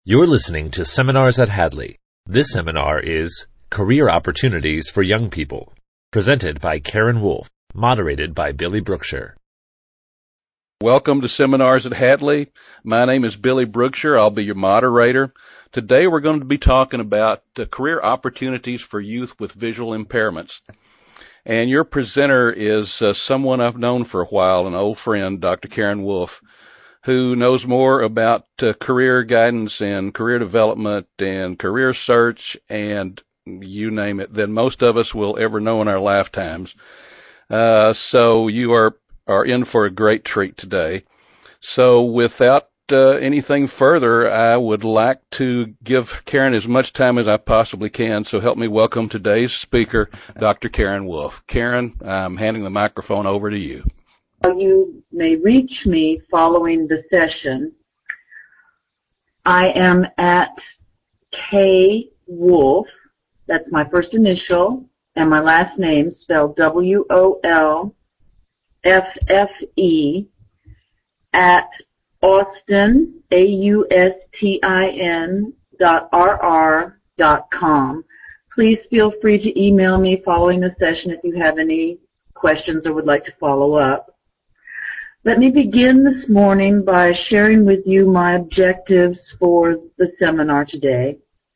You're listening to Seminars at Hadley. This seminar is Career Opportunities for Young People, presented by Karen Wolf, moderated by Billy Brookshire. Welcome to Seminars at Hadley. My name is Billy Brookshire. I'll be your moderator. Today we're going to be talking about career opportunities for youth with visual impairments. And your presenter is someone I've known for a while, an old friend, Dr. Karen Wolf, who knows more about career guidance and career development and career search and you name it than most of us will ever know in our lifetimes. So you are in for a great treat today. So without anything further, I would like to give Karen as much time as I possibly can. So help me welcome today's speaker, Dr. Karen Wolf. Karen, I'm handing the microphone over to you. You may reach me following the session. I am at K Wolf, that's my first initial, and my last name spelled WOLFFE, at Austin, AUSTIN.RR.com. Please feel free to email me following the session if you have any questions or would like to follow up. Let me begin this morning by sharing with you my objectives for the seminar today.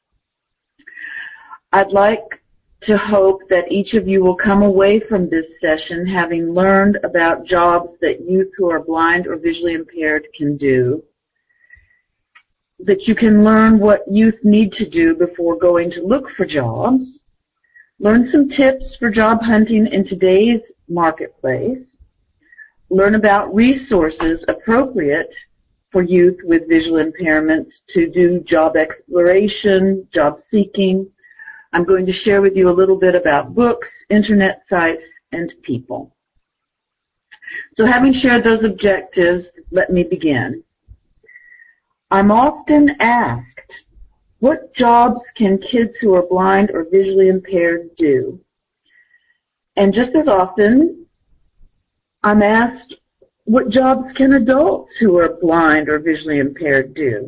I'd like to hope that each of you will come away from this session having learned about jobs that youth who are blind or visually impaired can do, that you can learn what youth need to do before going to look for jobs, learn some tips for job hunting in today's marketplace, learn about resources appropriate for youth with visual impairments to do job exploration, job seeking. I'm going to share with you a little bit about books, internet sites, and people. So having shared those objectives, let me begin. I'm often asked, what jobs can kids who are blind or visually impaired do? And just as often, I'm asked, what jobs can adults who are blind or visually impaired do?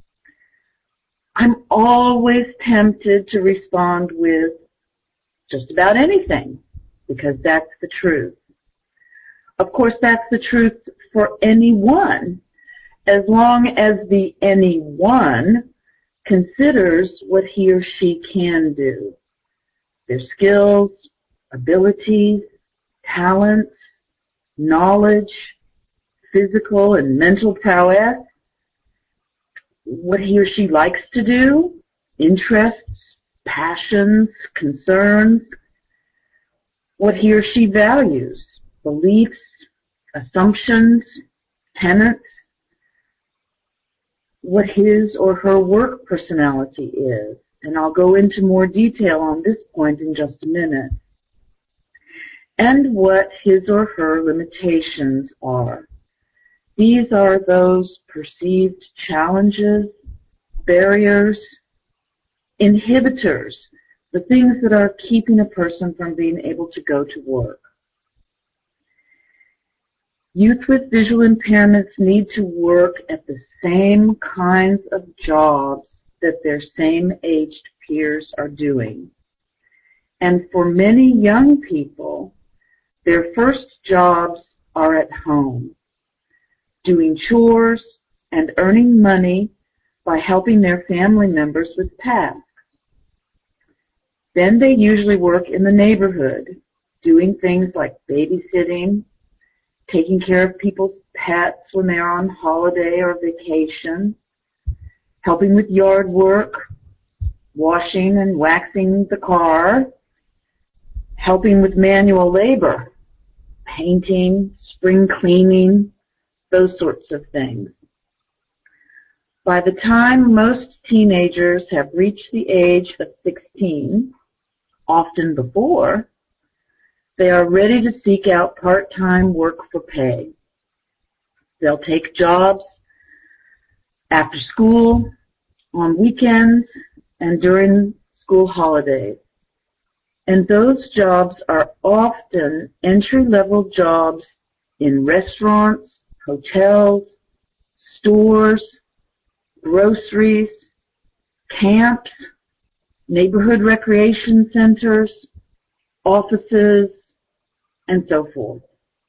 I'm always tempted to respond with just about anything, because that's the truth. Of course, that's the truth for anyone, as long as the anyone considers what he or she can do. Their skills, abilities, talents, knowledge, physical and mental prowess, what he or she likes to do, interests, passions, concerns, what he or she values, beliefs, assumptions, tenets, what his or her work personality is. And I'll go into more detail on this point in just a minute. And what his or her limitations are. These are those perceived challenges, barriers, inhibitors, the things that are keeping a person from being able to go to work. Youth with visual impairments need to work at the same kinds of jobs that their same-aged peers are doing. And for many young people, their first jobs are at home, doing chores and earning money by helping their family members with tasks. Then they usually work in the neighborhood, doing things like babysitting, taking care of people's pets when they're on holiday or vacation, helping with yard work, washing and waxing the car, helping with manual labor, painting, spring cleaning, those sorts of things. By the time most teenagers have reached the age of 16, often before, they are ready to seek out part-time work for pay. They'll take jobs after school, on weekends, and during school holidays. And those jobs are often entry-level jobs in restaurants, hotels, stores, groceries, camps, neighborhood recreation centers, offices, and so forth.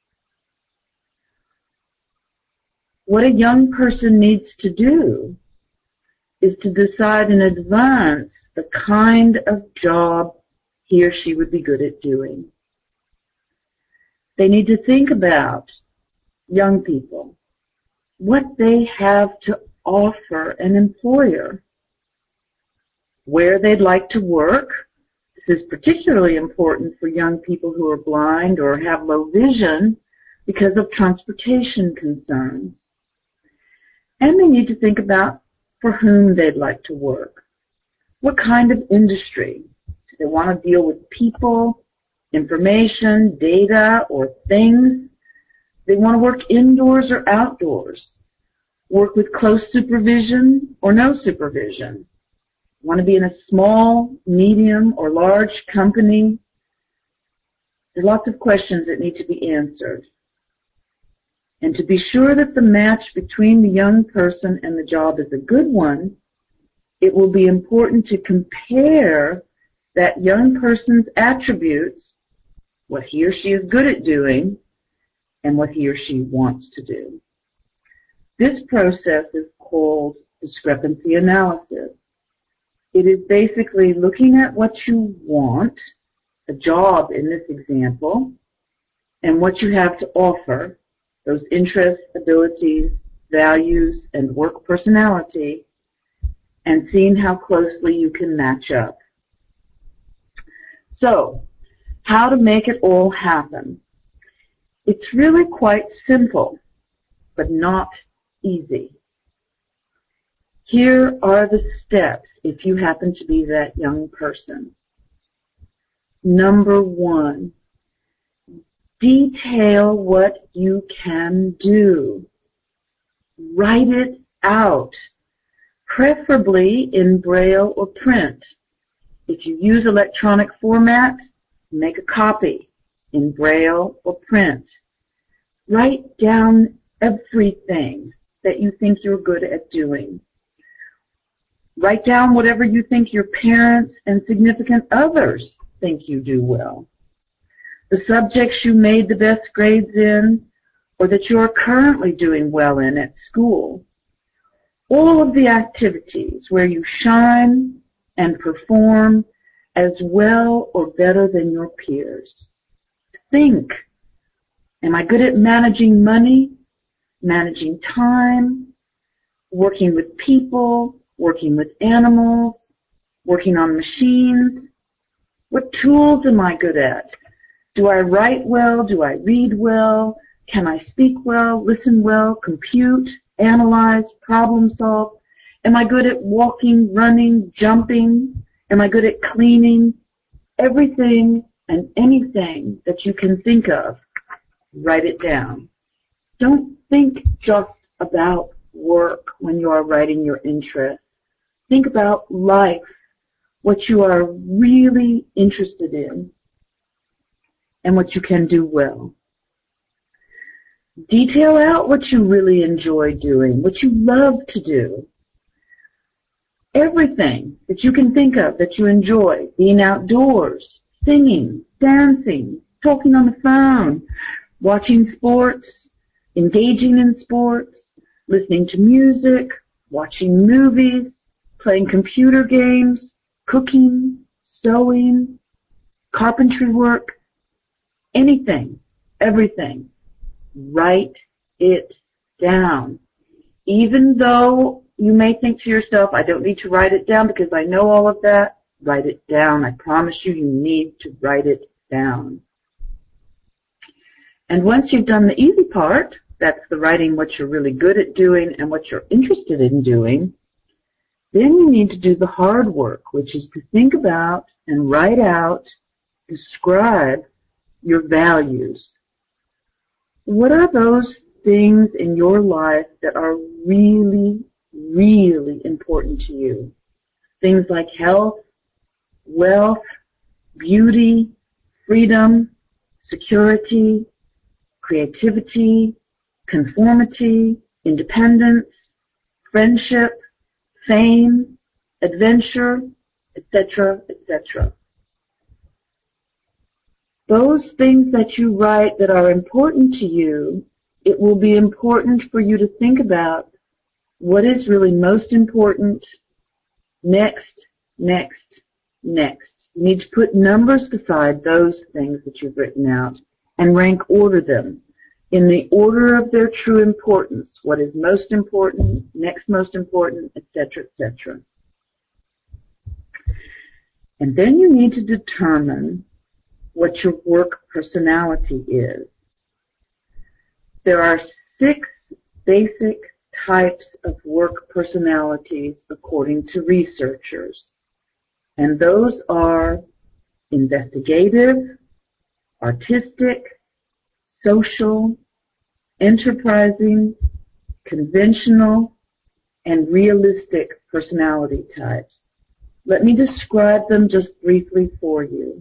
What a young person needs to do is to decide in advance the kind of job he or she would be good at doing. They need to think about, young people, what they have to offer an employer, where they'd like to work. This is particularly important for young people who are blind or have low vision because of transportation concerns. And they need to think about for whom they'd like to work. What kind of industry? Do they want to deal with people, information, data, or things? They want to work indoors or outdoors, work with close supervision or no supervision, want to be in a small, medium, or large company. There are lots of questions that need to be answered. And to be sure that the match between the young person and the job is a good one, it will be important to compare that young person's attributes, what he or she is good at doing, and what he or she wants to do. This process is called discrepancy analysis. It is basically looking at what you want, a job in this example, and what you have to offer, those interests, abilities, values, and work personality, and seeing how closely you can match up. So, how to make it all happen? It's really quite simple, but not easy. Here are the steps if you happen to be that young person. Number 1, detail what you can do. Write it out, preferably in Braille or print. If you use electronic format, make a copy in Braille or print. Write down everything that you think you're good at doing. Write down whatever you think your parents and significant others think you do well. The subjects you made the best grades in, or that you are currently doing well in at school. All of the activities where you shine and perform as well or better than your peers. Think, am I good at managing money, managing time, working with people, working with animals, working on machines? What tools am I good at? Do I write well? Do I read well? Can I speak well, listen well, compute, analyze, problem solve? Am I good at walking, running, jumping? Am I good at cleaning? Everything and anything that you can think of, write it down. Don't think just about work when you are writing your interests. Think about life, what you are really interested in, and what you can do well. Detail out what you really enjoy doing, what you love to do. Everything that you can think of that you enjoy, being outdoors, singing, dancing, talking on the phone, watching sports, engaging in sports, listening to music, watching movies, playing computer games, cooking, sewing, carpentry work, anything, everything. Write it down. Even though you may think to yourself, I don't need to write it down because I know all of that, write it down. I promise you, you need to write it down. And once you've done the easy part, that's the writing what you're really good at doing and what you're interested in doing, then you need to do the hard work, which is to think about and write out, describe your values. What are those things in your life that are really, really important to you? Things like health, wealth, beauty, freedom, security, creativity, conformity, independence, friendship, fame, adventure, etc., etc. Those things that you write that are important to you, it will be important for you to think about what is really most important, next, next, next. You need to put numbers beside those things that you've written out and rank order them in the order of their true importance. What is most important, next most important, etc., etc. And then you need to determine what your work personality is. There are 6 basic types of work personalities according to researchers. And those are investigative, artistic, social, enterprising, conventional, and realistic personality types. Let me describe them just briefly for you.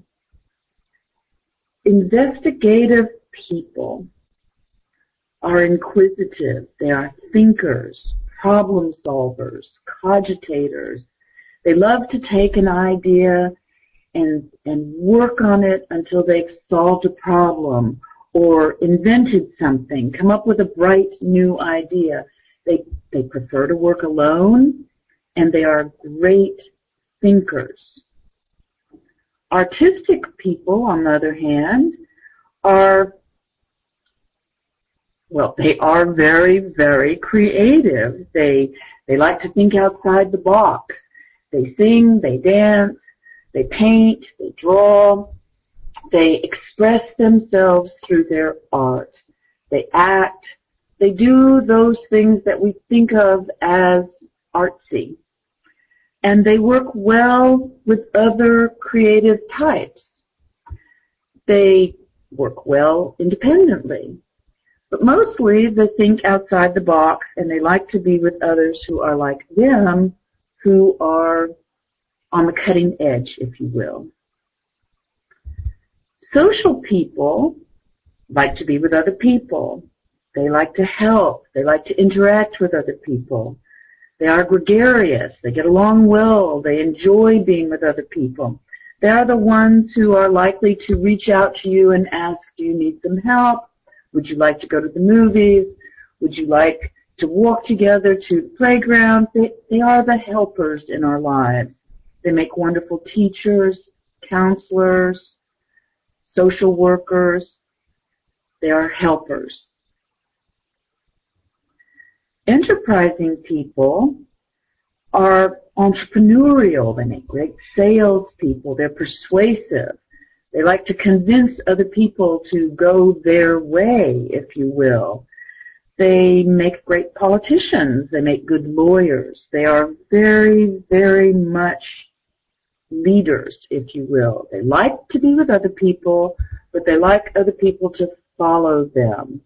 Investigative people are inquisitive. They are thinkers, problem solvers, cogitators. They love to take an idea and work on it until they've solved a problem or invented something, come up with a bright new idea. They prefer to work alone, and they are great thinkers. Artistic people, on the other hand, they are very, very creative. They like to think outside the box. They sing, they dance, they paint, they draw. They express themselves through their art. They act. They do those things that we think of as artsy. And they work well with other creative types. They work well independently. But mostly they think outside the box, and they like to be with others who are like them, who are on the cutting edge, if you will. Social people like to be with other people. They like to help. They like to interact with other people. They are gregarious. They get along well. They enjoy being with other people. They are the ones who are likely to reach out to you and ask, do you need some help? Would you like to go to the movies? Would you like to walk together to the playground? They are the helpers in our lives. They make wonderful teachers, counselors, social workers. They are helpers. Enterprising people are entrepreneurial. They make great salespeople. They're persuasive. They like to convince other people to go their way, if you will. They make great politicians. They make good lawyers. They are very, very much leaders, if you will. They like to be with other people, but they like other people to follow them.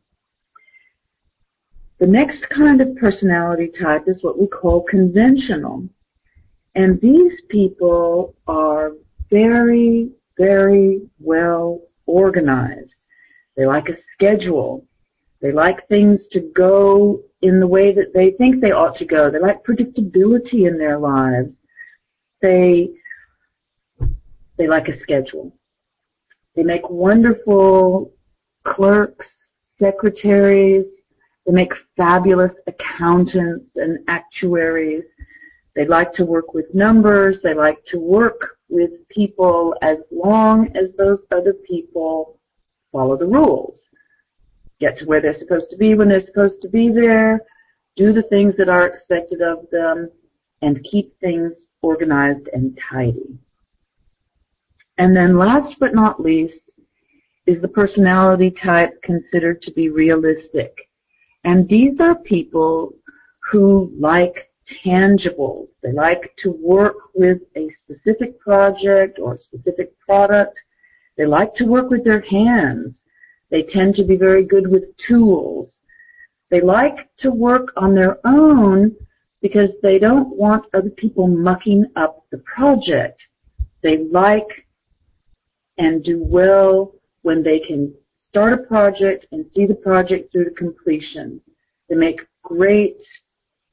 The next kind of personality type is what we call conventional. And these people are very, very well organized. They like a schedule. They like things to go in the way that they think they ought to go. They like predictability in their lives. They like a schedule. They make wonderful clerks, secretaries. They make fabulous accountants and actuaries. They like to work with numbers. They like to work with people as long as those other people follow the rules. Get to where they're supposed to be when they're supposed to be there, do the things that are expected of them, and keep things organized and tidy. And then last but not least is the personality type considered to be realistic. And these are people who like tangibles. They like to work with a specific project or a specific product. They like to work with their hands. They tend to be very good with tools. They like to work on their own because they don't want other people mucking up the project. They like and do well when they can start a project and see the project through to completion. They make great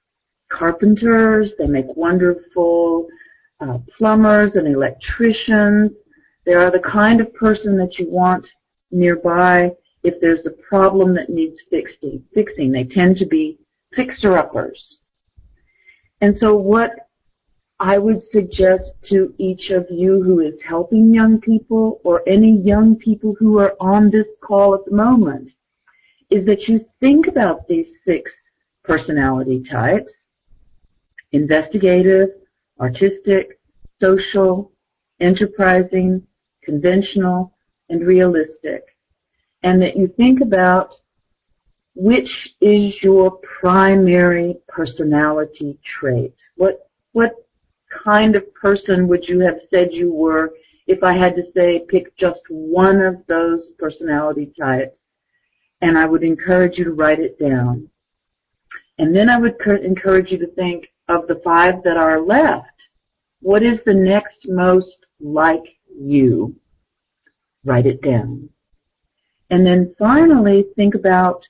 carpenters. They make wonderful plumbers and electricians. They are the kind of person that you want nearby if there's a problem that needs fixing. They tend to be fixer-uppers. And so what I would suggest to each of you who is helping young people or any young people who are on this call at the moment is that you think about these 6 personality types: investigative, artistic, social, enterprising, conventional, and realistic. And that you think about which is your primary personality trait. What kind of person would you have said you were if I had to say pick just one of those personality types? And I would encourage you to write it down. And then I would encourage you to think of the 5 that are left. What is the next most like you? Write it down. And then finally think about,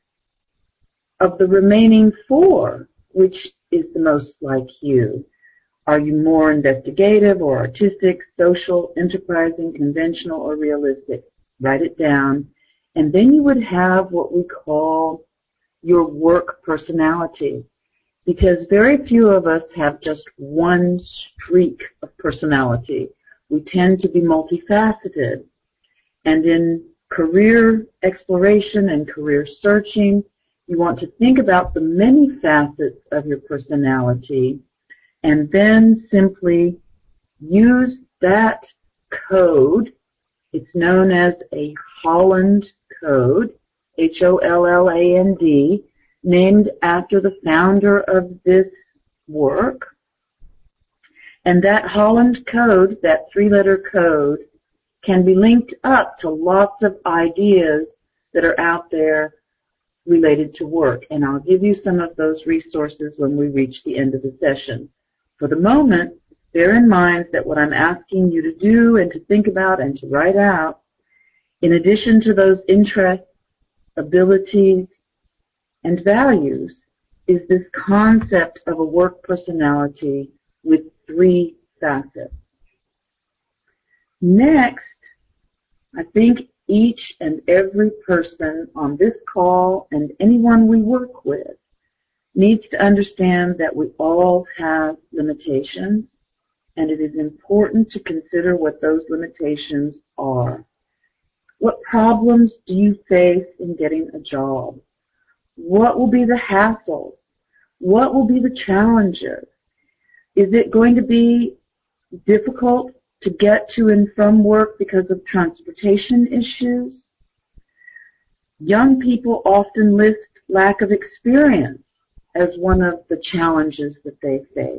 of the remaining 4, which is the most like you. Are you more investigative or artistic, social, enterprising, conventional, or realistic? Write it down. And then you would have what we call your work personality. Because very few of us have just one streak of personality. We tend to be multifaceted. And in career exploration and career searching, you want to think about the many facets of your personality and then simply use that code. It's known as a Holland code, Holland, named after the founder of this work. And that Holland code, that 3-letter code, can be linked up to lots of ideas that are out there related to work. And I'll give you some of those resources when we reach the end of the session. For the moment, bear in mind that what I'm asking you to do and to think about and to write out, in addition to those interests, abilities, and values, is this concept of a work personality with 3 facets. Next, I think each and every person on this call and anyone we work with needs to understand that we all have limitations, and it is important to consider what those limitations are. What problems do you face in getting a job? What will be the hassles? What will be the challenges? Is it going to be difficult to get to and from work because of transportation issues? Young people often list lack of experience as one of the challenges that they face.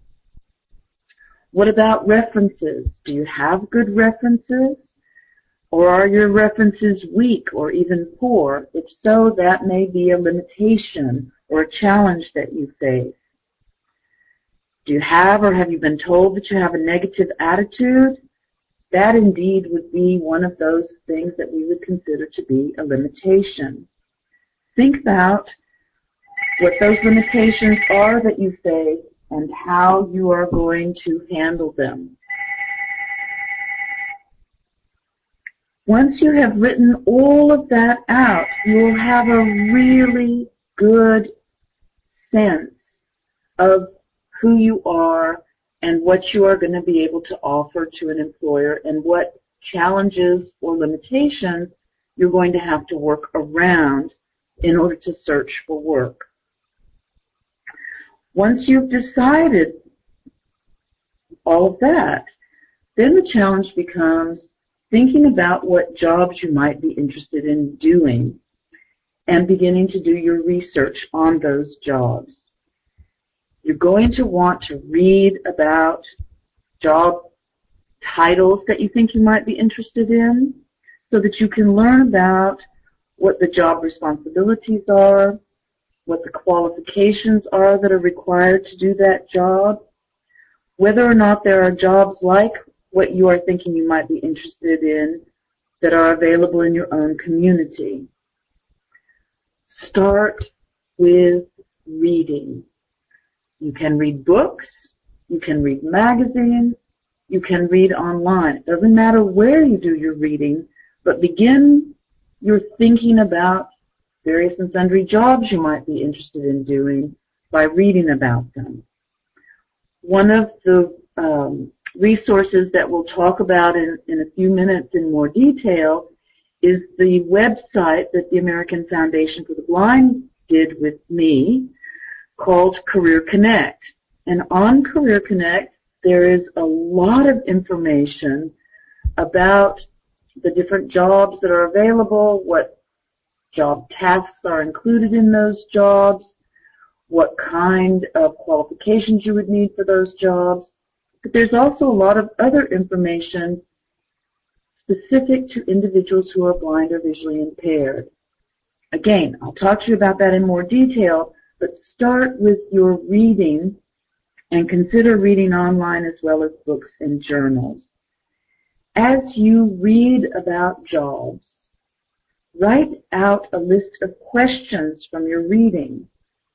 What about references? Do you have good references? Or are your references weak or even poor? If so, that may be a limitation or a challenge that you face. Do you have or have you been told that you have a negative attitude? That indeed would be one of those things that we would consider to be a limitation. Think about what those limitations are that you face and how you are going to handle them. Once you have written all of that out, you will have a really good sense of who you are and what you are going to be able to offer to an employer and what challenges or limitations you're going to have to work around in order to search for work. Once you've decided all of that, then the challenge becomes thinking about what jobs you might be interested in doing and beginning to do your research on those jobs. You're going to want to read about job titles that you think you might be interested in so that you can learn about what the job responsibilities are, what the qualifications are that are required to do that job, whether or not there are jobs like what you are thinking you might be interested in that are available in your own community. Start with reading. You can read books, you can read magazines, you can read online. It doesn't matter where you do your reading, but begin your thinking about various and sundry jobs you might be interested in doing by reading about them. One of the resources that we'll talk about in a few minutes in more detail is the website that the American Foundation for the Blind did with me called Career Connect. And on Career Connect, there is a lot of information about the different jobs that are available, what job tasks are included in those jobs, what kind of qualifications you would need for those jobs. But there's also a lot of other information specific to individuals who are blind or visually impaired. Again, I'll talk to you about that in more detail, but start with your reading and consider reading online as well as books and journals. As you read about jobs, write out a list of questions from your reading,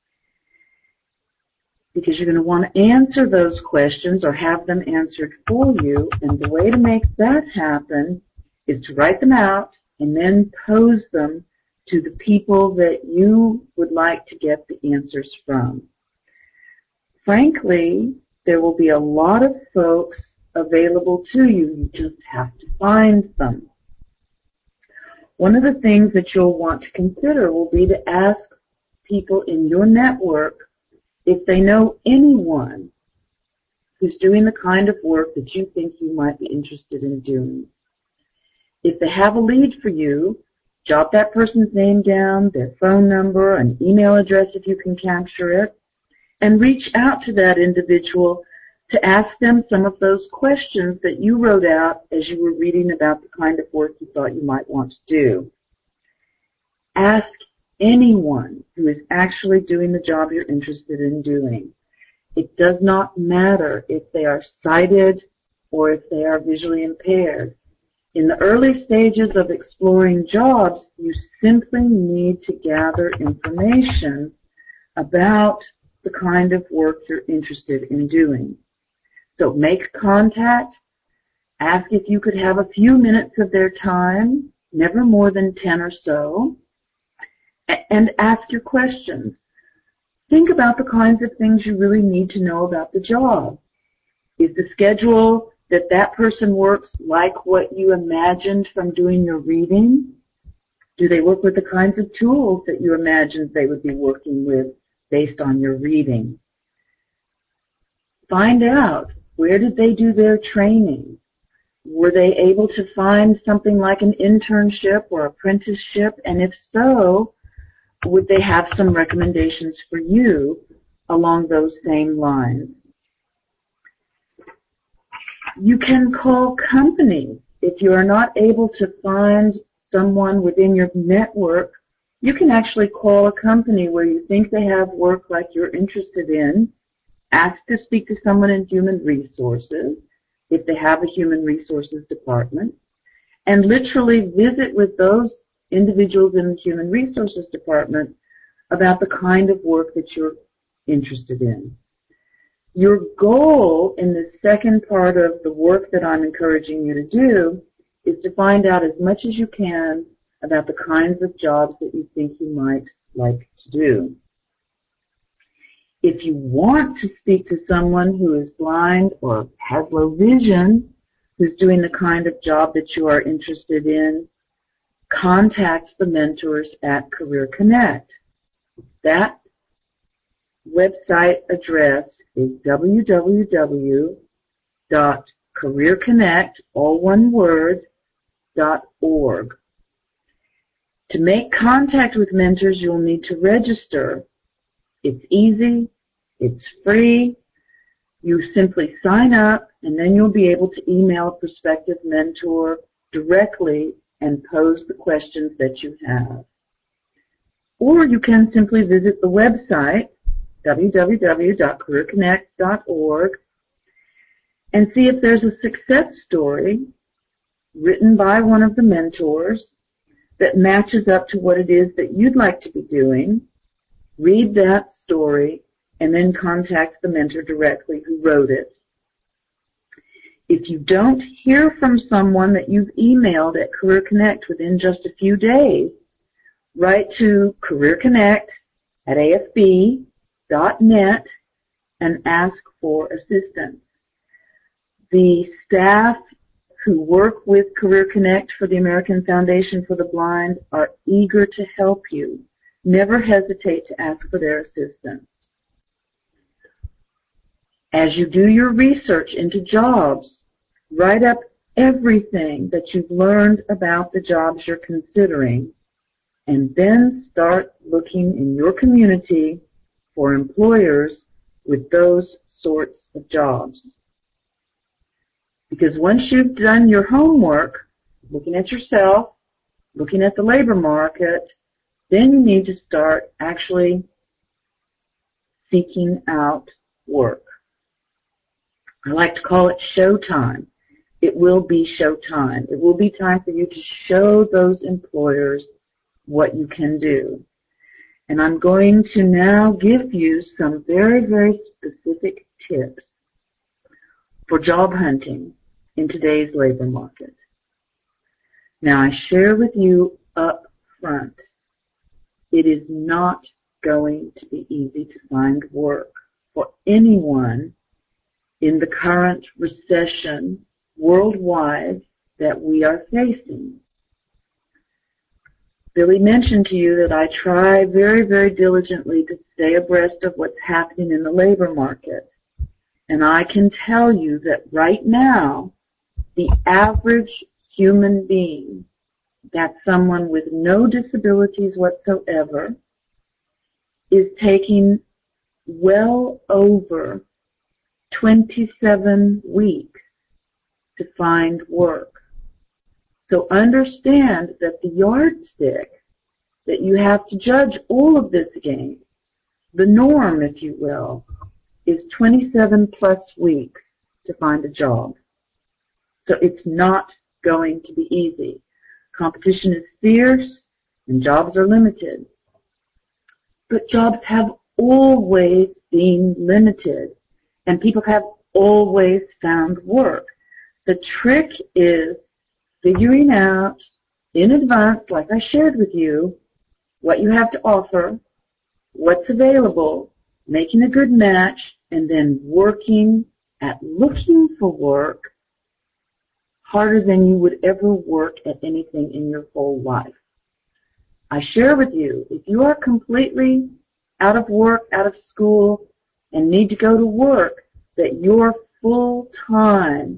because you're going to want to answer those questions or have them answered for you, and the way to make that happen is to write them out and then pose them to the people that you would like to get the answers from. Frankly, there will be a lot of folks available to you. You just have to find them. One of the things that you'll want to consider will be to ask people in your network if they know anyone who's doing the kind of work that you think you might be interested in doing. If they have a lead for you, jot that person's name down, their phone number, an email address if you can capture it, and reach out to that individual to ask them some of those questions that you wrote out as you were reading about the kind of work you thought you might want to do. Ask anyone who is actually doing the job you're interested in doing. It does not matter if they are sighted or if they are visually impaired. In the early stages of exploring jobs, you simply need to gather information about the kind of work you're interested in doing. So make contact, ask if you could have a few minutes of their time, never more than 10 or so, and ask your questions. Think about the kinds of things you really need to know about the job. Is the schedule that that person works like what you imagined from doing your reading? Do they work with the kinds of tools that you imagined they would be working with based on your reading? Find out, where did they do their training? Were they able to find something like an internship or apprenticeship? And if so, would they have some recommendations for you along those same lines? You can call companies. If you are not able to find someone within your network, you can actually call a company where you think they have work like you're interested in, ask to speak to someone in human resources, if they have a human resources department, and literally visit with those individuals in the human resources department about the kind of work that you're interested in. Your goal in the second part of the work that I'm encouraging you to do is to find out as much as you can about the kinds of jobs that you think you might like to do. If you want to speak to someone who is blind or has low vision, who's doing the kind of job that you are interested in, contact the mentors at Career Connect. That website address is www.careerconnect, all one word, .org. To make contact with mentors, you'll need to register. It's easy. It's free. You simply sign up, and then you'll be able to email a prospective mentor directly and pose the questions that you have. Or you can simply visit the website, www.careerconnect.org, and see if there's a success story written by one of the mentors that matches up to what it is that you'd like to be doing. Read that story and then contact the mentor directly who wrote it. If you don't hear from someone that you've emailed at Career Connect within just a few days, write to careerconnect@afb.net and ask for assistance. The staff who work with Career Connect for the American Foundation for the Blind are eager to help you. Never hesitate to ask for their assistance. As you do your research into jobs, write up everything that you've learned about the jobs you're considering, and then start looking in your community for employers with those sorts of jobs. Because once you've done your homework, looking at yourself, looking at the labor market, then you need to start actually seeking out work. I like to call it showtime. It will be showtime. It will be time for you to show those employers what you can do. And I'm going to now give you some very, very specific tips for job hunting in today's labor market. Now, I share with you up front, it is not going to be easy to find work for anyone in the current recession worldwide that we are facing. Billy mentioned to you that I try very, very diligently to stay abreast of what's happening in the labor market. And I can tell you that right now, the average human being, that's someone with no disabilities whatsoever, is taking well over 27 weeks to find work. So understand that the yardstick that you have to judge all of this against, the norm, if you will, is 27 plus weeks to find a job. So it's not going to be easy. Competition is fierce and jobs are limited. But jobs have always been limited and people have always found work. The trick is figuring out in advance, like I shared with you, what you have to offer, what's available, making a good match, and then working at looking for work harder than you would ever work at anything in your whole life. I share with you, if you are completely out of work, out of school, and need to go to work, that your full-time,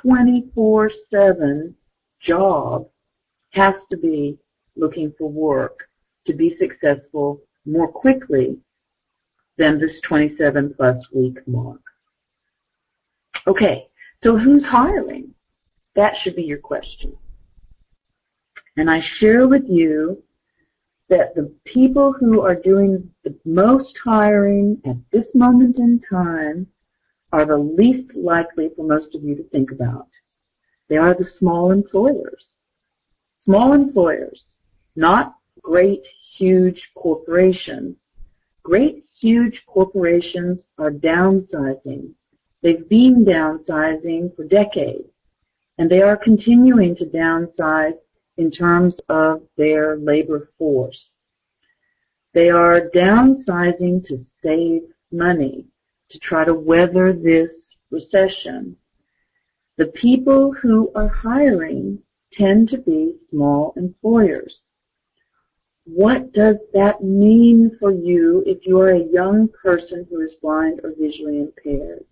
24/7 job has to be looking for work to be successful more quickly than this 27-plus week mark. Okay, so who's hiring? That should be your question. And I share with you that the people who are doing the most hiring at this moment in time are the least likely for most of you to think about. They are the small employers. Small employers, not great, huge corporations. Great, huge corporations are downsizing. They've been downsizing for decades, and they are continuing to downsize in terms of their labor force. They are downsizing to save money, to try to weather this recession. The people who are hiring tend to be small employers. What does that mean for you if you are a young person who is blind or visually impaired?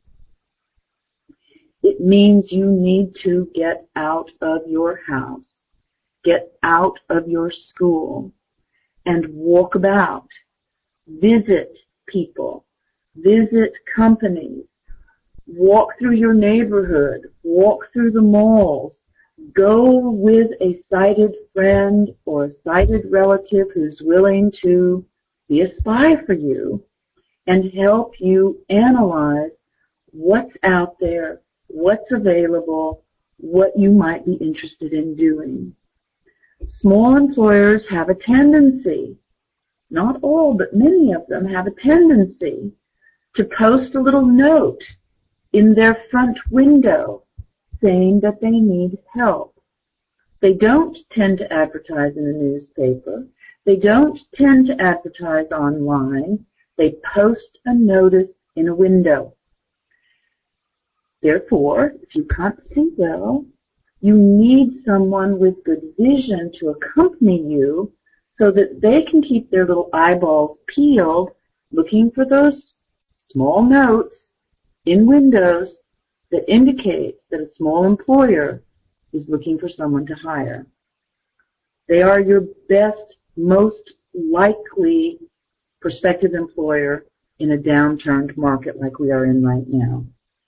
It means you need to get out of your house, get out of your school, and walk about. Visit people, visit companies, walk through your neighborhood, walk through the malls, go with a sighted friend or a sighted relative who's willing to be a spy for you and help you analyze what's out there, what's available, what you might be interested in doing. Small employers have a tendency, not all, but many of them have a tendency to post a little note in their front window saying that they need help. They don't tend to advertise in a newspaper. They don't tend to advertise online. They post a notice in a window. Therefore, if you can't see well, you need someone with good vision to accompany you so that they can keep their little eyeballs peeled looking for those small notes in windows that indicate that a small employer is looking for someone to hire. They are your best, most likely prospective employer in a downturned market like we are in right now.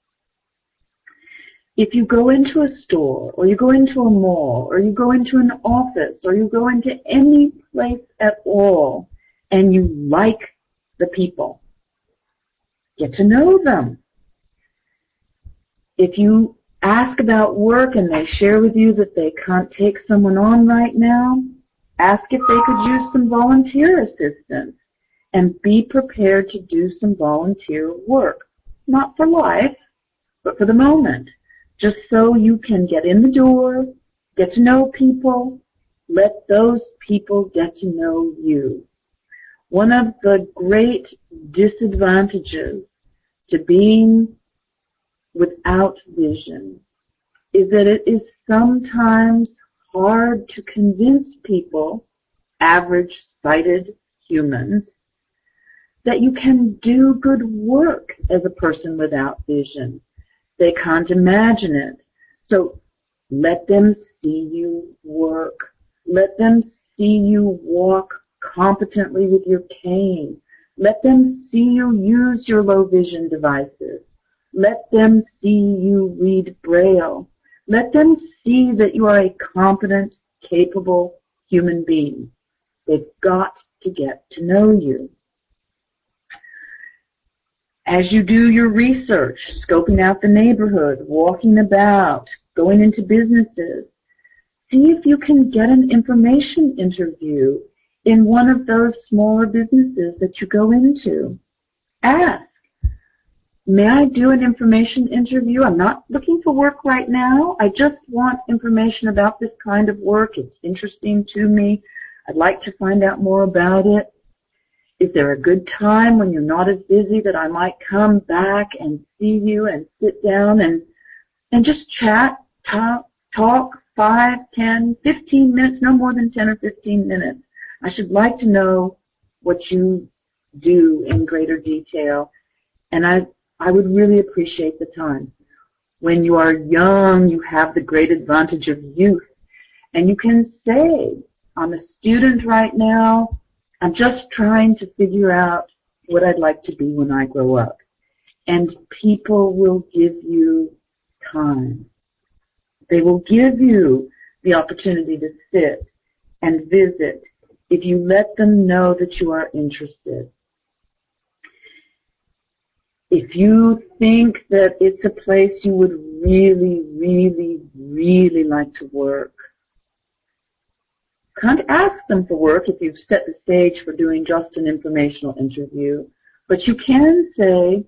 If you go into a store, or you go into a mall, or you go into an office, or you go into any place at all, and you like the people, get to know them. If you ask about work and they share with you that they can't take someone on right now, ask if they could use some volunteer assistance and be prepared to do some volunteer work. Not for life, but for the moment. Just so you can get in the door, get to know people, let those people get to know you. One of the great disadvantages to being without vision is that it is sometimes hard to convince people, average sighted humans, that you can do good work as a person without vision. They can't imagine it. So let them see you work. Let them see you walk competently with your cane. Let them see you use your low vision devices. Let them see you read Braille. Let them see that you are a competent, capable human being. They've got to get to know you. As you do your research, scoping out the neighborhood, walking about, going into businesses, see if you can get an information interview in one of those smaller businesses that you go into. Ask, may I do an information interview? I'm not looking for work right now. I just want information about this kind of work. It's interesting to me. I'd like to find out more about it. Is there a good time when you're not as busy that I might come back and see you and sit down and just chat, talk 5, 10, 15 minutes, no more than 10 or 15 minutes. I should like to know what you do in greater detail, and I would really appreciate the time. When you are young, you have the great advantage of youth, and you can say, I'm a student right now, I'm just trying to figure out what I'd like to be when I grow up. And people will give you time. They will give you the opportunity to sit and visit if you let them know that you are interested. If you think that it's a place you would really, really, really like to work, can't ask them for work if you've set the stage for doing just an informational interview, but you can say,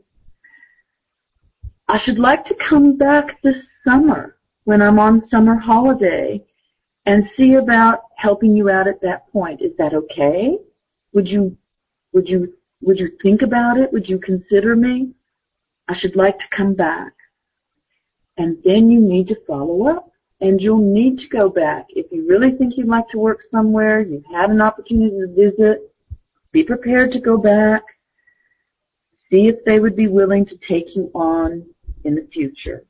I should like to come back this summer when I'm on summer holiday and see about helping you out at that point. Is that okay? Would you think about it? Would you consider me? I should like to come back. And then you need to follow up. And you'll need to go back. If you really think you'd like to work somewhere, you've had an opportunity to visit, be prepared to go back. See if they would be willing to take you on in the future.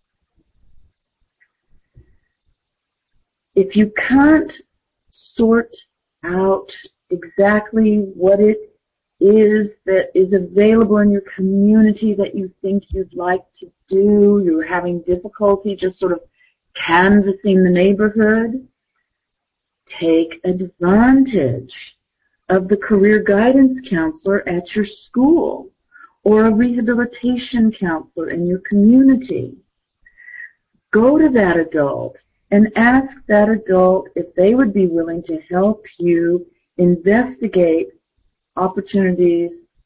If you can't sort out exactly what it is that is available in your community that you think you'd like to do, you're having difficulty just sort of canvassing the neighborhood, take advantage of the career guidance counselor at your school or a rehabilitation counselor in your community. Go to that adult and ask that adult if they would be willing to help you investigate opportunities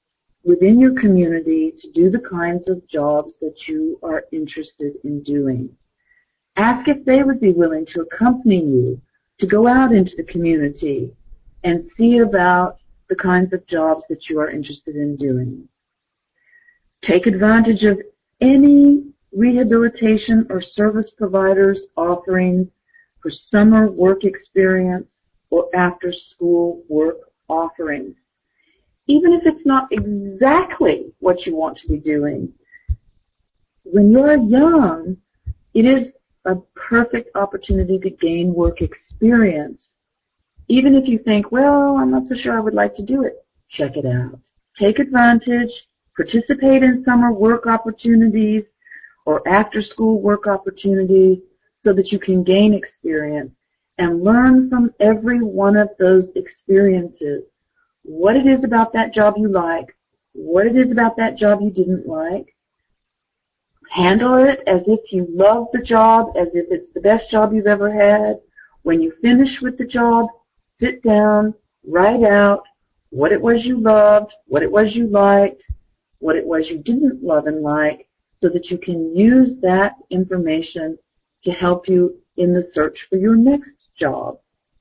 within your community to do the kinds of jobs that you are interested in doing. Ask if they would be willing to accompany you to go out into the community and see about the kinds of jobs that you are interested in doing. Take advantage of any rehabilitation or service providers offerings for summer work experience or after-school work offerings. Even if it's not exactly what you want to be doing, when you're young, it is a perfect opportunity to gain work experience. Even if you think, well, I'm not so sure I would like to do it, check it out. Take advantage, participate in summer work opportunities or after-school work opportunities so that you can gain experience and learn from every one of those experiences what it is about that job you like, what it is about that job you didn't like. Handle it as if you love the job, as if it's the best job you've ever had. When you finish with the job, sit down, write out what it was you loved, what it was you liked, what it was you didn't love and like, so that you can use that information to help you in the search for your next job.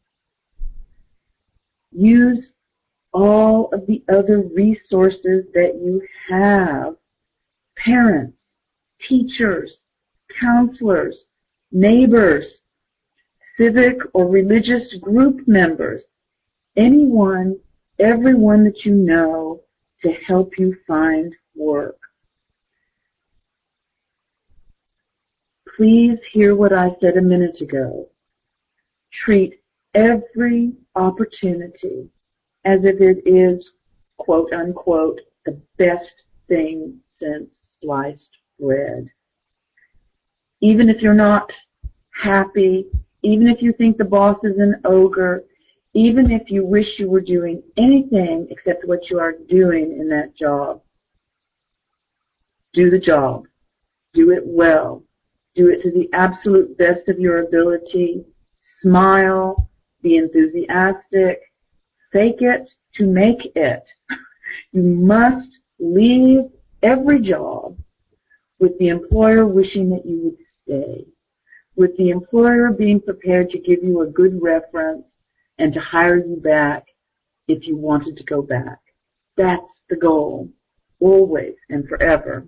Use all of the other resources that you have. Parents, teachers, counselors, neighbors, civic or religious group members, anyone, everyone that you know to help you find work. Please hear what I said a minute ago. Treat every opportunity as if it is, quote unquote, the best thing since sliced bread. Even if you're not happy, even if you think the boss is an ogre, even if you wish you were doing anything except what you are doing in that job, do the job. Do it well. Do it to the absolute best of your ability. Smile. Be enthusiastic. Fake it to make it. You must leave every job with the employer wishing that you would stay, with the employer being prepared to give you a good reference and to hire you back if you wanted to go back. That's the goal, always and forever.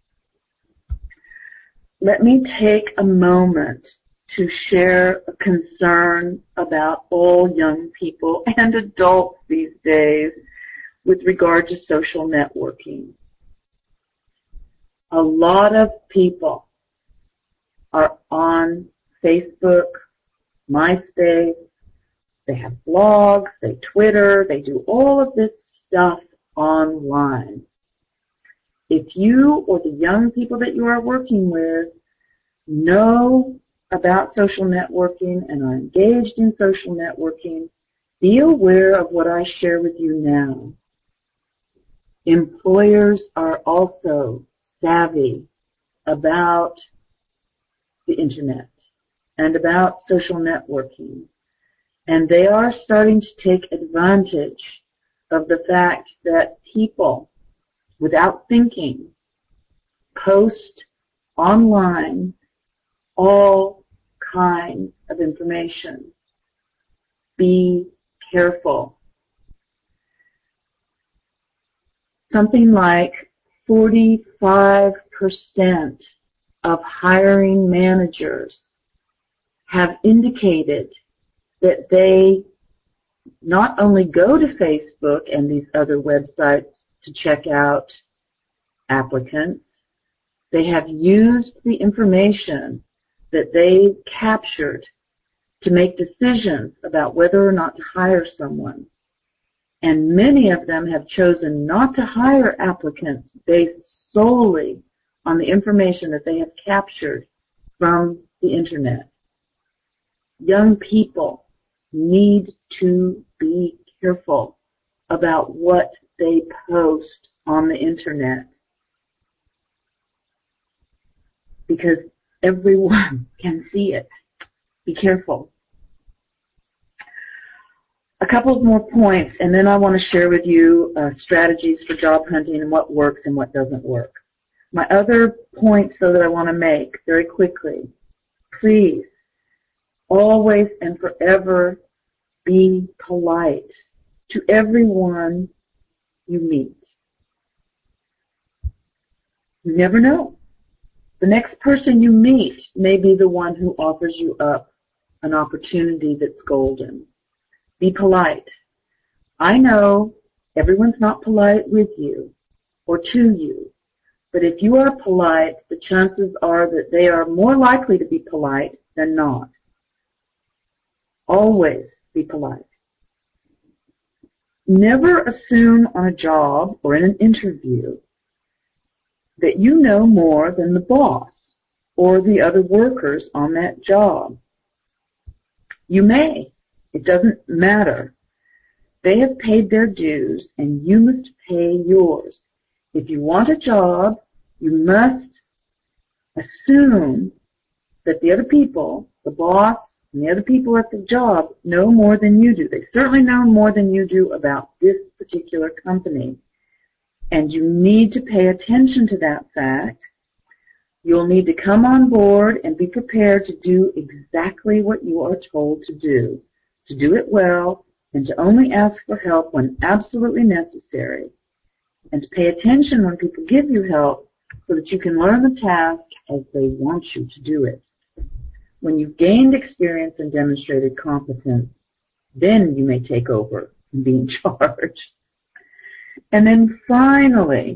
Let me take a moment to share a concern about all young people and adults these days with regard to social networking. A lot of people are on Facebook, MySpace, they have blogs, they Twitter, they do all of this stuff online. If you or the young people that you are working with know about social networking and are engaged in social networking, be aware of what I share with you now. Employers are also savvy about the internet and about social networking, and they are starting to take advantage of the fact that people, without thinking, post online all kinds of information. Be careful. Something like 45% of hiring managers have indicated that they not only go to Facebook and these other websites to check out applicants, they have used the information that they captured to make decisions about whether or not to hire someone. And many of them have chosen not to hire applicants based solely on the information that they have captured from the internet. Young people need to be careful about what they post on the internet, because everyone can see it. Be careful. A couple more points, and then I want to share with you strategies for job hunting and what works and what doesn't work. My other points, though, that I want to make very quickly. Please, always and forever be polite to everyone you meet. You never know. The next person you meet may be the one who offers you up an opportunity that's golden. Be polite. I know everyone's not polite with you or to you, but if you are polite, the chances are that they are more likely to be polite than not. Always be polite. Never assume on a job or in an interview that you know more than the boss or the other workers on that job. You may. It doesn't matter. They have paid their dues and you must pay yours. If you want a job, you must assume that the other people, the boss and the other people at the job, know more than you do. They certainly know more than you do about this particular company. And you need to pay attention to that fact. You'll need to come on board and be prepared to do exactly what you are told to do it well, and to only ask for help when absolutely necessary, and to pay attention when people give you help so that you can learn the task as they want you to do it. When you've gained experience and demonstrated competence, then you may take over and be in charge. And then finally,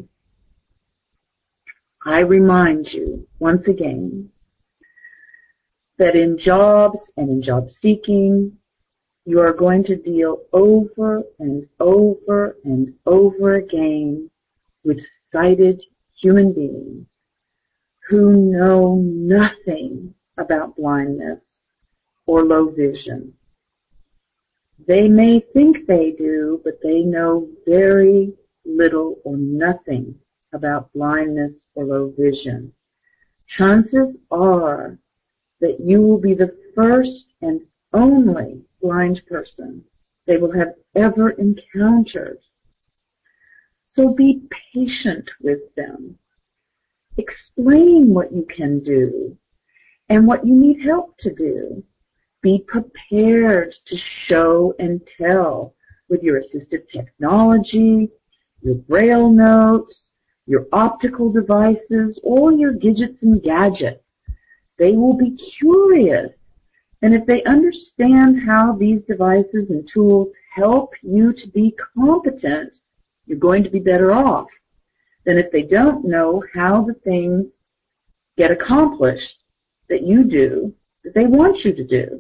I remind you once again that in jobs and in job seeking, you are going to deal over and over and over again with sighted human beings who know nothing about blindness or low vision. They may think they do, but they know very little or nothing about blindness or low vision. Chances are that you will be the first and only blind person they will have ever encountered. So be patient with them. Explain what you can do and what you need help to do. Be prepared to show and tell with your assistive technology, your braille notes, your optical devices, or your gadgets and gadgets. They will be curious. And if they understand how these devices and tools help you to be competent, you're going to be better off than if they don't know how the things get accomplished that you do, that they want you to do.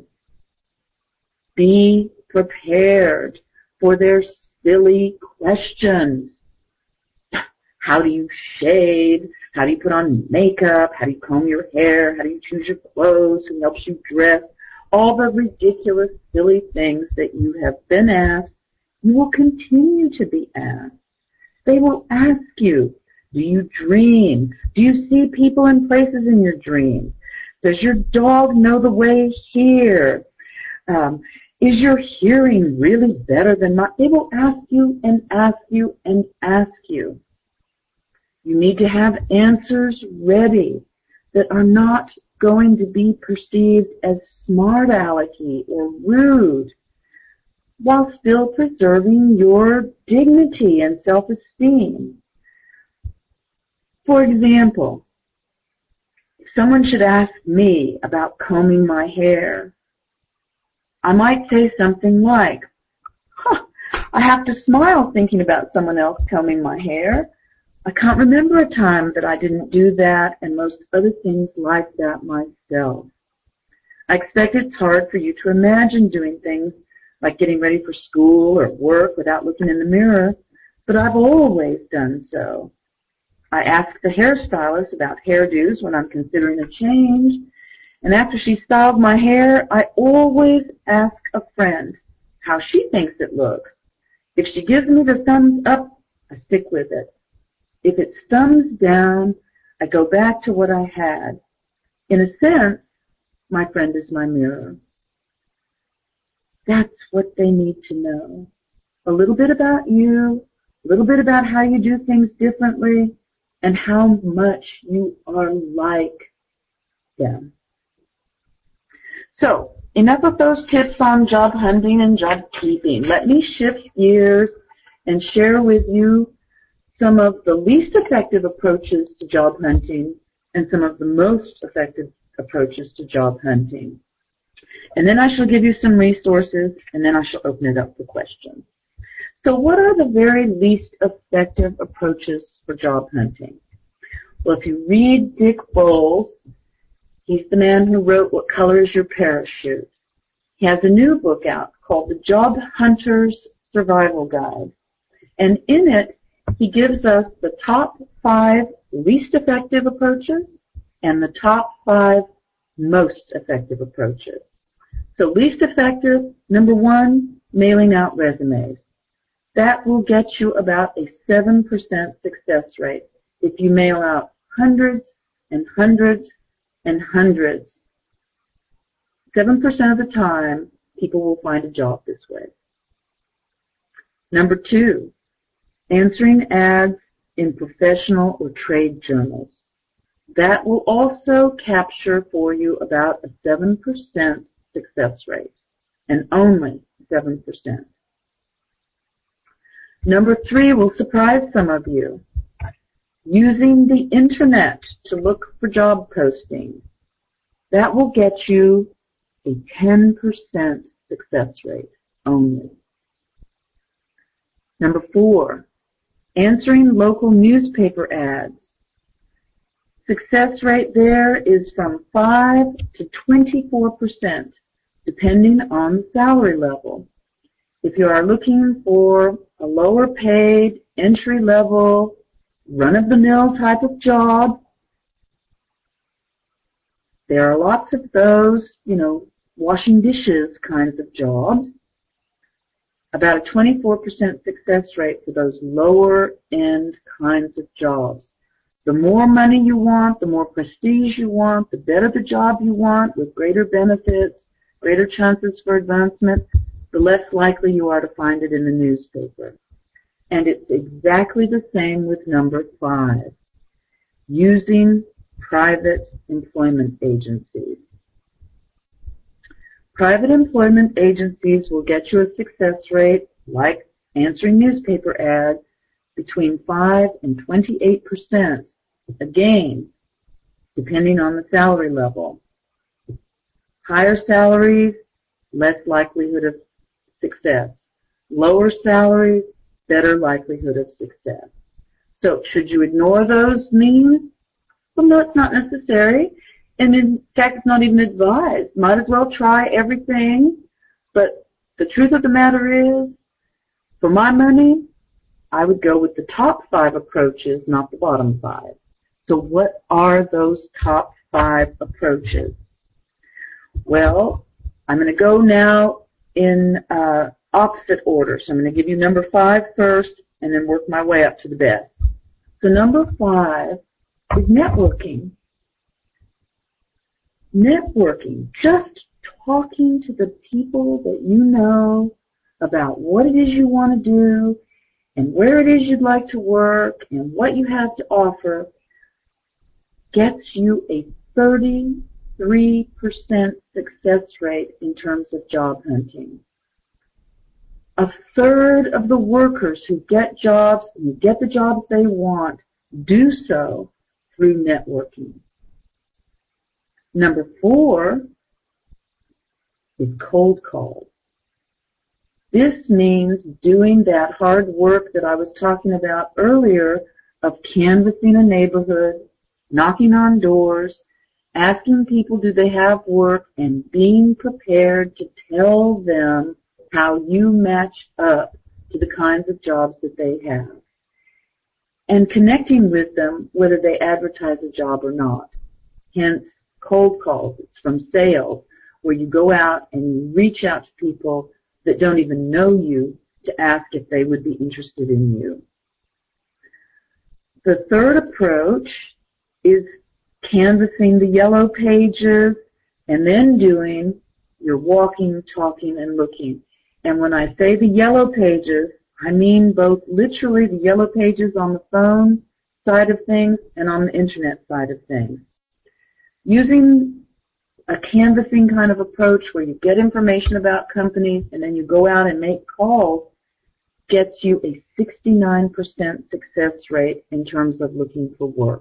Be prepared for their silly questions. How do you shave? How do you put on makeup? How do you comb your hair? How do you choose your clothes? Who helps you dress? All the ridiculous, silly things that you have been asked, you will continue to be asked. They will ask you, do you dream? Do you see people and places in your dreams? Does your dog know the way here? Is your hearing really better than mine? They will ask you and ask you and ask you. You need to have answers ready that are not going to be perceived as smart-alecky or rude, while still preserving your dignity and self-esteem. For example, if someone should ask me about combing my hair, I might say something like, I have to smile thinking about someone else combing my hair. I can't remember a time that I didn't do that, and most other things like that myself. I expect it's hard for you to imagine doing things like getting ready for school or work without looking in the mirror, but I've always done so. I ask the hairstylist about hairdos when I'm considering a change, and after she styled my hair, I always ask a friend how she thinks it looks. If she gives me the thumbs up, I stick with it. If it's thumbs down, I go back to what I had. In a sense, my friend is my mirror. That's what they need to know. A little bit about you, a little bit about how you do things differently, and how much you are like them. So, enough of those tips on job hunting and job keeping. Let me shift gears and share with you some of the least effective approaches to job hunting and some of the most effective approaches to job hunting. And then I shall give you some resources, and then I shall open it up for questions. So what are the very least effective approaches for job hunting? Well, if you read Dick Bowles, he's the man who wrote What Color Is Your Parachute? He has a new book out called The Job Hunter's Survival Guide. And in it, he gives us the top 5 least effective approaches and the top 5 most effective approaches. So least effective, number 1, mailing out resumes. That will get you about a 7% success rate if you mail out hundreds and hundreds and hundreds. 7% of the time, people will find a job this way. Number 2, answering ads in professional or trade journals. That will also capture for you about a 7% success rate, and only 7%. Number 3 will surprise some of you. Using the internet to look for job postings. That will get you a 10% success rate only. Number 4, answering local newspaper ads. Success rate there is from 5 to 24%, depending on the salary level. If you are looking for a lower paid, entry-level, run-of-the-mill type of job, there are lots of those, washing dishes kinds of jobs. About a 24% success rate for those lower-end kinds of jobs. The more money you want, the more prestige you want, the better the job you want, with greater benefits, greater chances for advancement, the less likely you are to find it in the newspaper. And it's exactly the same with number 5, using private employment agencies. Private employment agencies will get you a success rate, like answering newspaper ads, between 5 and 28%, again, depending on the salary level. Higher salaries, less likelihood of success. Lower salaries, better likelihood of success. So should you ignore those means? Well, no, it's not necessary. And in fact, it's not even advised. Might as well try everything. But the truth of the matter is, for my money, I would go with the top 5 approaches, not the bottom 5. So what are those top 5 approaches? Well, I'm going to go now in opposite order. So I'm going to give you number 5 first and then work my way up to the best. So number 5 is networking. Networking, just talking to the people that you know about what it is you want to do and where it is you'd like to work and what you have to offer, gets you a 33% success rate in terms of job hunting. A third of the workers who get jobs and who get the jobs they want do so through networking. Number 4 is cold calls. This means doing that hard work that I was talking about earlier of canvassing a neighborhood, knocking on doors, asking people do they have work, and being prepared to tell them how you match up to the kinds of jobs that they have. And connecting with them whether they advertise a job or not. Hence, cold calls. It's from sales, where you go out and you reach out to people that don't even know you to ask if they would be interested in you. The third approach is canvassing the yellow pages and then doing You're walking, talking, and looking. And when I say the yellow pages, I mean both literally the yellow pages on the phone side of things and on the internet side of things. Using a canvassing kind of approach where you get information about companies and then you go out and make calls gets you a 69% success rate in terms of looking for work.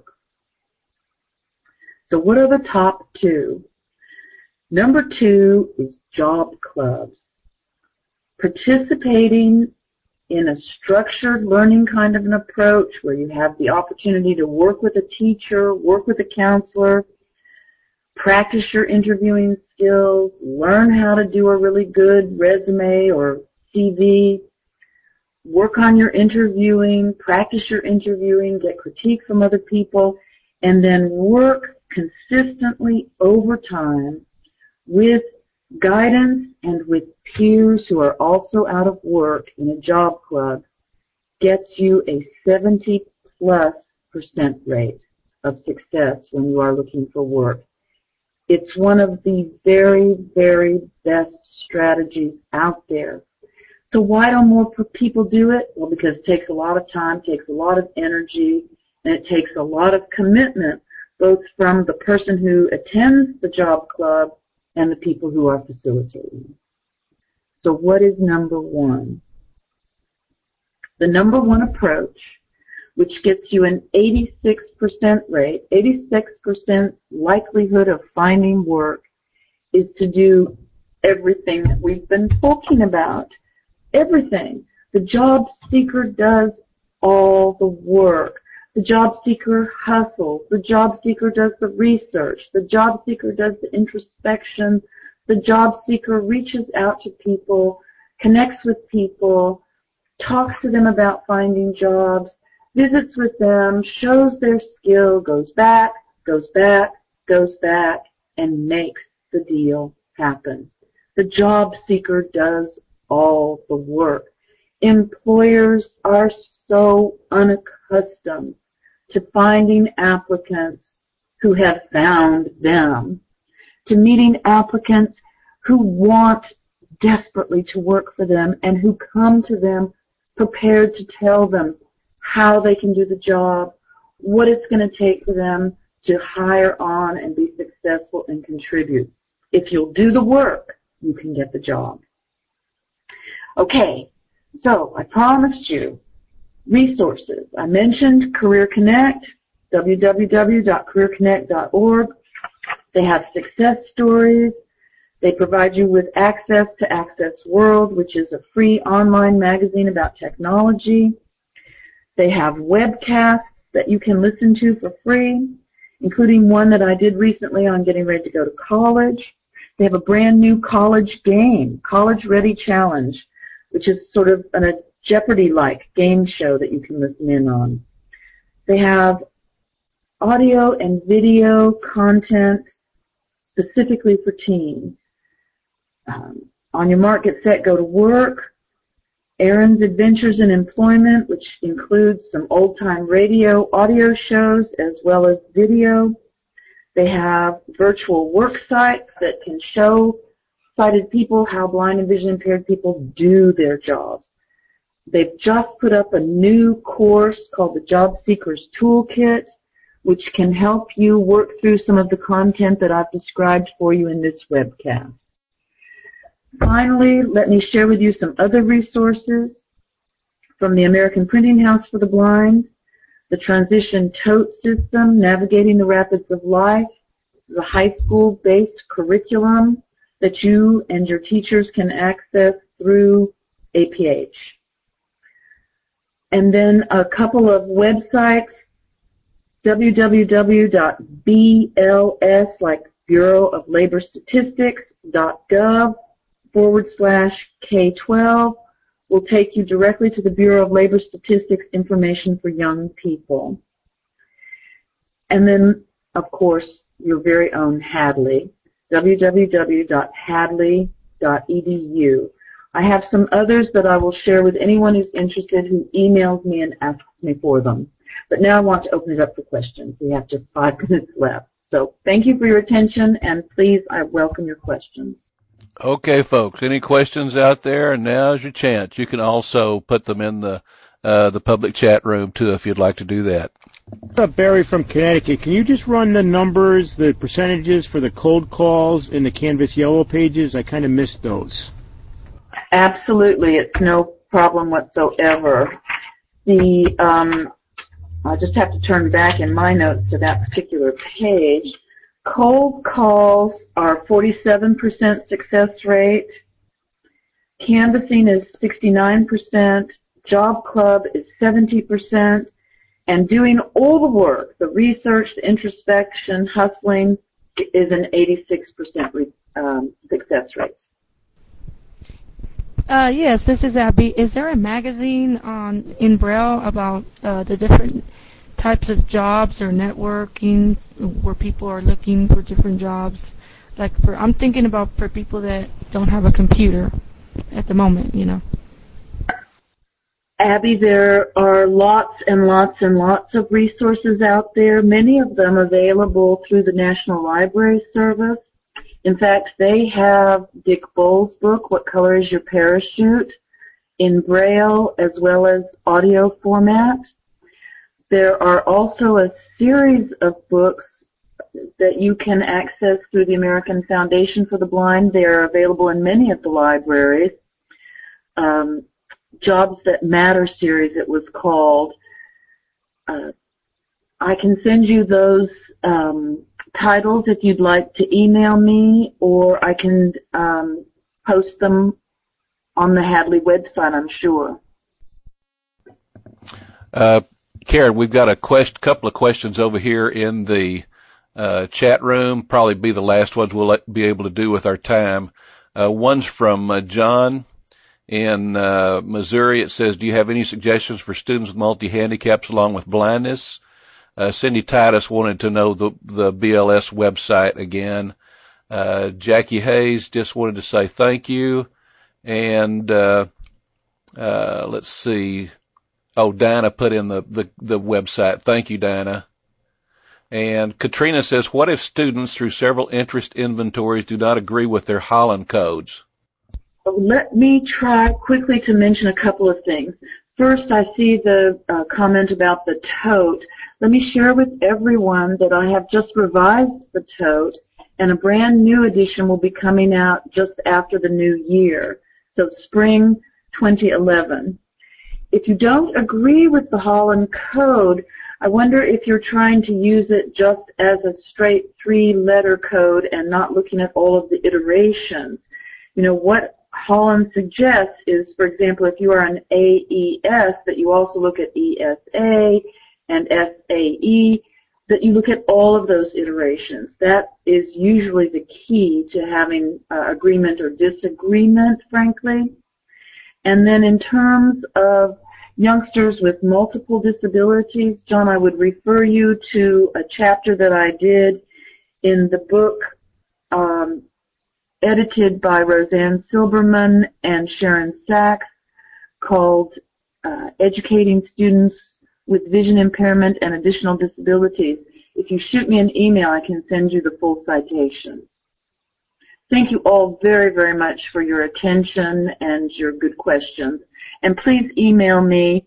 So what are the top two? Number 2 is job clubs. Participating in a structured learning kind of an approach where you have the opportunity to work with a teacher, work with a counselor, practice your interviewing skills, learn how to do a really good resume or CV, work on your interviewing, practice your interviewing, get critique from other people, and then work consistently over time with guidance and with peers who are also out of work in a job club gets you a 70+% rate of success when you are looking for work. It's one of the very, very best strategies out there. So why don't more people do it? Well, because it takes a lot of time, takes a lot of energy, and it takes a lot of commitment, both from the person who attends the job club and the people who are facilitating. So what is number 1? The number 1 approach, which gets you an 86% rate, 86% likelihood of finding work, is to do everything that we've been talking about. Everything. The job seeker does all the work. The job seeker hustles. The job seeker does the research. The job seeker does the introspection. The job seeker reaches out to people, connects with people, talks to them about finding jobs, visits with them, shows their skill, goes back, and makes the deal happen. The job seeker does all the work. Employers are so unaccustomed to finding applicants who have found them, to meeting applicants who want desperately to work for them and who come to them prepared to tell them how they can do the job, what it's going to take for them to hire on and be successful and contribute. If you'll do the work, you can get the job. Okay, so I promised you resources. I mentioned Career Connect, www.careerconnect.org. They have success stories. They provide you with access to Access World, which is a free online magazine about technology. They have webcasts that you can listen to for free, including one that I did recently on getting ready to go to college. They have a brand new college game, College Ready Challenge, which is sort of a Jeopardy-like game show that you can listen in on. They have audio and video content specifically for teens. On your mark, get set, go to work. Aaron's Adventures in Employment, which includes some old-time radio audio shows as well as video. They have virtual work sites that can show sighted people how blind and vision impaired people do their jobs. They've just put up a new course called the Job Seekers Toolkit, which can help you work through some of the content that I've described for you in this webcast. Finally, let me share with you some other resources from the American Printing House for the Blind, the Transition Tote System, Navigating the Rapids of Life. This is a high school-based curriculum that you and your teachers can access through APH. And then a couple of websites, www.bls, like Bureau of Labor Statistics.gov/K12 will take you directly to the Bureau of Labor Statistics information for young people. And then, of course, your very own Hadley, www.hadley.edu. I have some others that I will share with anyone who's interested who emails me and asks me for them. But now I want to open it up for questions. We have just 5 minutes left. So thank you for your attention, and please, I welcome your questions. Okay, folks, any questions out there? Now's your chance. You can also put them in the public chat room, too, if you'd like to do that. What's up, Barry from Connecticut? Can you just run the numbers, the percentages for the cold calls in the Canvas Yellow pages? I kind of missed those. Absolutely. It's no problem whatsoever. I just have to turn back in my notes to that particular page. Cold calls are 47% success rate. Canvassing is 69%. Job club is 70%. And doing all the work, the research, the introspection, hustling, is an 86% success rate. Yes, this is Abby. Is there a magazine in Braille about the different types of jobs or networking where people are looking for different jobs? I'm thinking about for people that don't have a computer at the moment, you know. Abby, there are lots and lots and lots of resources out there, many of them available through the National Library Service. In fact, they have Dick Bull's book, What Color is Your Parachute, in Braille as well as audio format. There are also a series of books that you can access through the American Foundation for the Blind. They are available in many of the libraries. Jobs That Matter series, it was called. I can send you those titles if you'd like to email me, or I can post them on the Hadley website, I'm sure. Karen, we've got a couple of questions over here in the chat room, probably be the last ones we'll be able to do with our time. One's from John in Missouri. It says, do you have any suggestions for students with multi-handicaps along with blindness? Cindy Titus wanted to know the BLS website again. Jackie Hayes just wanted to say thank you. And let's see. Oh, Dinah put in the website. Thank you, Dinah. And Katrina says, what if students through several interest inventories do not agree with their Holland codes? Let me try quickly to mention a couple of things. First, I see the comment about the tote. Let me share with everyone that I have just revised the tote, and a brand new edition will be coming out just after the new year, so spring 2011. If you don't agree with the Holland Code, I wonder if you're trying to use it just as a straight three-letter code and not looking at all of the iterations. You know, what Holland suggests is, for example, if you are an AES, that you also look at ESA and SAE, that you look at all of those iterations. That is usually the key to having agreement or disagreement, frankly. And then in terms of youngsters with multiple disabilities, John, I would refer you to a chapter that I did in the book edited by Roseanne Silberman and Sharon Sachs called Educating Students with Vision Impairment and Additional Disabilities. If you shoot me an email, I can send you the full citation. Thank you all very, very much for your attention and your good questions. And please email me,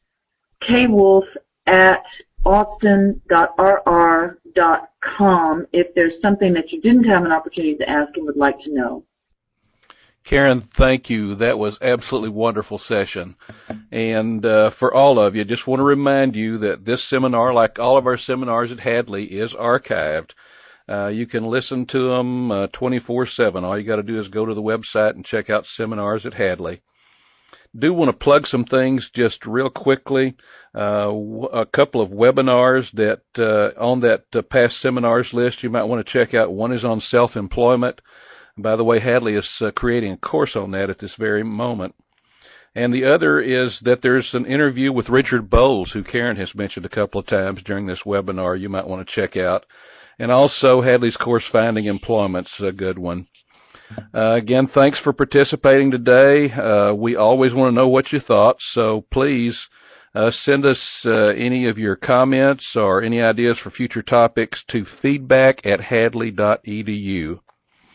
kwolf@austin.rr.com, if there's something that you didn't have an opportunity to ask and would like to know. Karen, thank you. That was absolutely wonderful session. And for all of you, just want to remind you that this seminar, like all of our seminars at Hadley, is archived. You can listen to them 24/7. All you got to do is go to the website and check out seminars at Hadley. Do want to plug some things just real quickly. A couple of webinars that on that past seminars list you might want to check out. One is on self-employment. By the way, Hadley is creating a course on that at this very moment. And the other is that there's an interview with Richard Bowles, who Karen has mentioned a couple of times during this webinar you might want to check out. And also Hadley's course, Finding Employment's a good one. Again, thanks for participating today. We always want to know what you thought, so please send us any of your comments or any ideas for future topics to feedback@hadley.edu.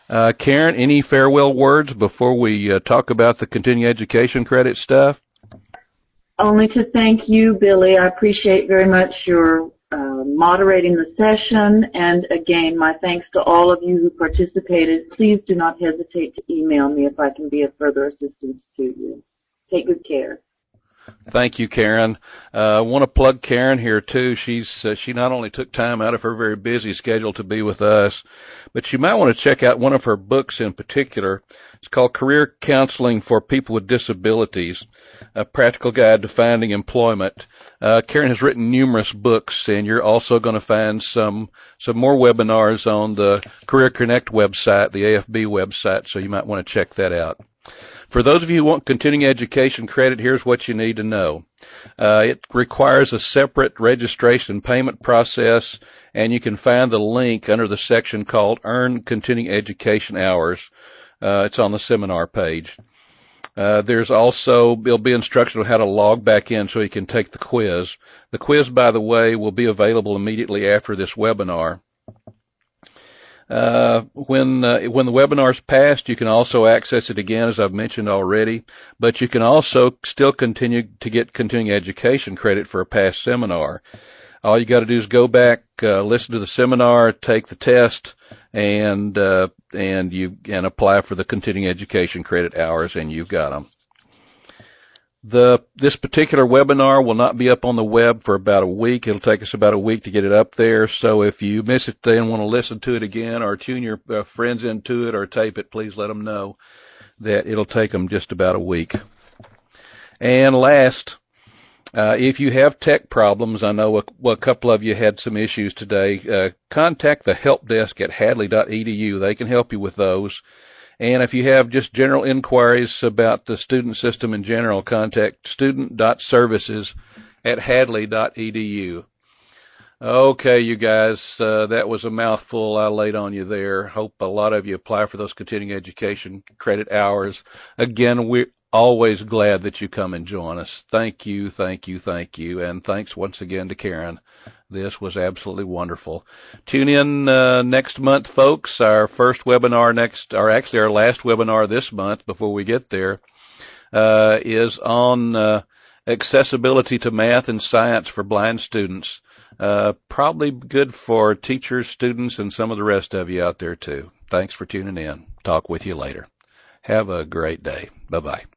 Karen, any farewell words before we talk about the continuing education credit stuff? Only to thank you, Billy. I appreciate very much your moderating the session. And again, my thanks to all of you who participated. Please do not hesitate to email me if I can be of further assistance to you. Take good care. Thank you, Karen. I want to plug Karen here too. She not only took time out of her very busy schedule to be with us, but you might want to check out one of her books in particular. It's called Career Counseling for People with Disabilities, a practical guide to finding employment. Karen has written numerous books, and you're also going to find some more webinars on the Career Connect website, the AFB website, so you might want to check that out. For those of you who want continuing education credit, here's what you need to know. It requires a separate registration and payment process, and you can find the link under the section called Earn Continuing Education Hours. It's on the seminar page. There's also, there'll be instruction on how to log back in so you can take the quiz. The quiz, by the way, will be available immediately after this webinar. When the webinar's passed, you can also access it again, as I've mentioned already, but you can also still continue to get continuing education credit for a past seminar. All you got to do is go back, listen to the seminar, take the test, and apply for the continuing education credit hours, and you've got them. This particular webinar will not be up on the web for about a week. It'll take us about a week to get it up there. So if you miss it and want to listen to it again or tune your friends into it or tape it, please let them know that it'll take them just about a week. And last, if you have tech problems, I know a couple of you had some issues today, contact the help desk at hadley.edu. They can help you with those. And if you have just general inquiries about the student system in general, contact student.services@hadley.edu. Okay, you guys, that was a mouthful I laid on you there. Hope a lot of you apply for those continuing education credit hours. Again, we're always glad that you come and join us. Thank you, thank you, thank you. And thanks once again to Karen. This was absolutely wonderful. Tune in next month, folks. Our first webinar actually our last webinar this month before we get there, is on accessibility to math and science for blind students. Probably good for teachers, students, and some of the rest of you out there too. Thanks for tuning in. Talk with you later. Have a great day. Bye-bye.